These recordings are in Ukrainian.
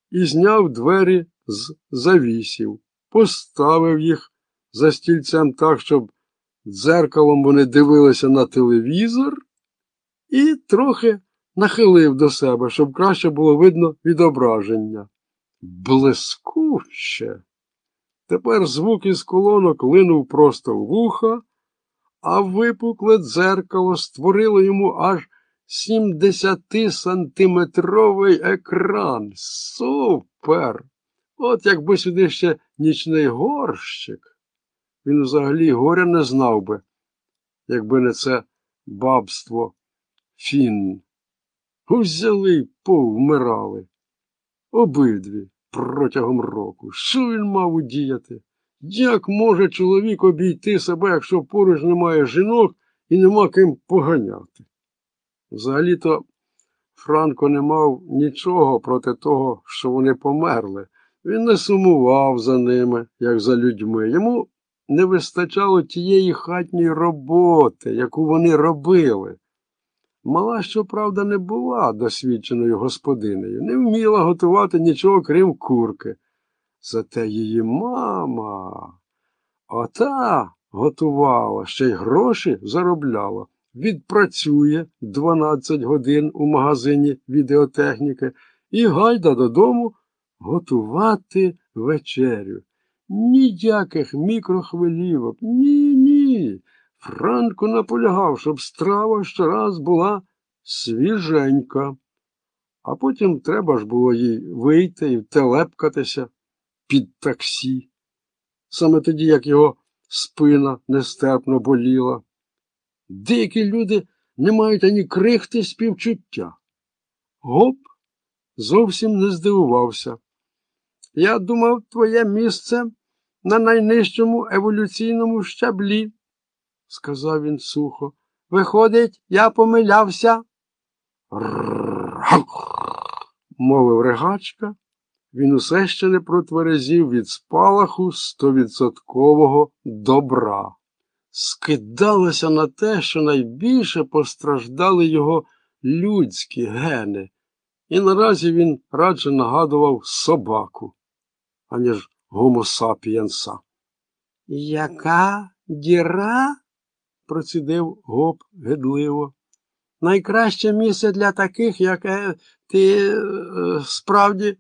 і зняв двері з завісів, поставив їх за стільцем так, щоб дзеркалом вони дивилися на телевізор, і трохи нахилив до себе, щоб краще було видно відображення. Блискуще! Тепер звук із колонок линув просто в вуха, а випукле дзеркало створило йому аж 70-сантиметровий екран. Супер! От якби сюди ще нічний горщик, він взагалі горя не знав би, якби не це бабство Фін. Взяли й повмирали. Обидві протягом року. Що він мав удіяти? Як може чоловік обійти себе, якщо поруч немає жінок і нема ким поганяти? Взагалі-то Франко не мав нічого проти того, що вони померли. Він не сумував за ними, як за людьми. Йому не вистачало тієї хатньої роботи, яку вони робили. Мала, щоправда, не була досвідченою господинею, не вміла готувати нічого, крім курки. Зате її мама, ота готувала, ще й гроші заробляла. Відпрацює 12 годин у магазині відеотехніки і гайда додому готувати вечерю. Ніяких мікрохвилівок, ні. Франко наполягав, щоб страва щораз була свіженька. А потім треба ж було їй вийти і втелепкатися під таксі. Саме тоді, як його спина нестерпно боліла. Деякі люди не мають ані крихти співчуття. Гоп зовсім не здивувався. Я думав, твоє місце на найнижчому еволюційному щаблі, сказав він сухо. Виходить, я помилявся. Мовив ригачка. Він усе ще не протверезів від спалаху 100% добра. Скидалося на те, що найбільше постраждали його людські гени. І наразі він радше нагадував собаку, аніж гомо сапієнса. Яка діра? Процідив Гоп гидливо. Найкраще місце для таких, як ти справді.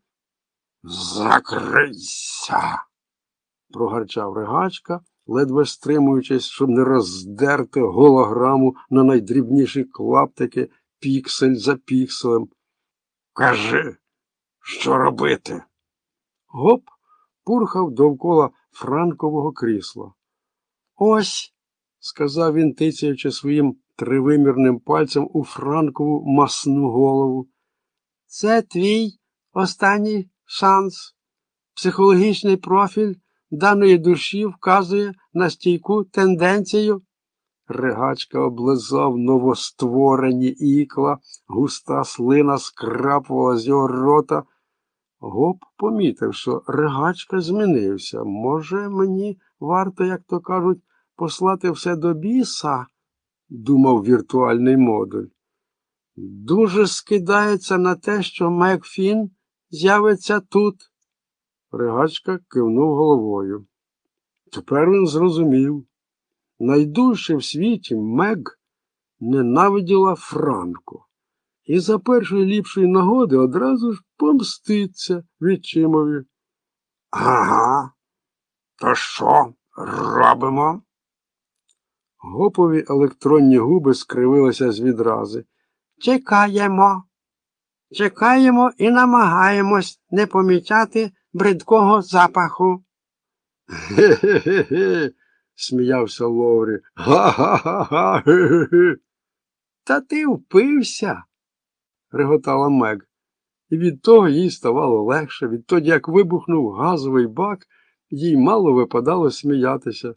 Закрийся, прогарчав ригачка, ледве стримуючись, щоб не роздерти голограму на найдрібніші клаптики піксель за пікселем. Кажи, що робити? Гоп пурхав довкола Франкового крісла. Ось, сказав він, тицяючи своїм тривимірним пальцем у Франкову масну голову. Це твій останній шанс. Психологічний профіль даної душі вказує на стійку тенденцію. Ригачка облизав новостворені ікла, густа слина скрапувала з його рота. Гоп помітив, що ригачка змінився. Може, мені варто, як то кажуть, послати все до біса, думав віртуальний модуль. Дуже скидається на те, що Мег Фін з'явиться тут. Ригачка кивнув головою. Тепер він зрозумів. Найдужче в світі Мег ненавиділа Франко. І за першої ліпшої нагоди одразу ж помститься відчимові. Ага, то що робимо? Гопові електронні губи скривилися з відрази. Чекаємо. Чекаємо і намагаємось не помічати бридкого запаху. Ге-ге-ге, сміявся Ловрі. Га-га-га-га, ге-ге-ге. Та ти впився, реготала Мег. І від того їй ставало легше. Відтоді, як вибухнув газовий бак, їй мало випадало сміятися.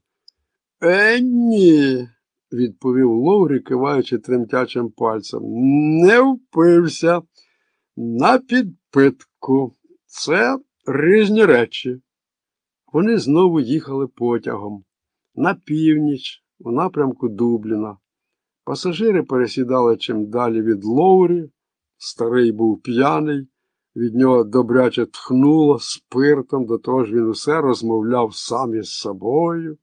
Ні, відповів Ловрі, киваючи тремтячим пальцем. Не впився. На підпитку. Це різні речі. Вони знову їхали потягом. На північ, у напрямку Дубліна. Пасажири пересідали чим далі від Ловрі. Старий був п'яний. від нього добряче тхнуло спиртом, до того ж він усе розмовляв сам із собою.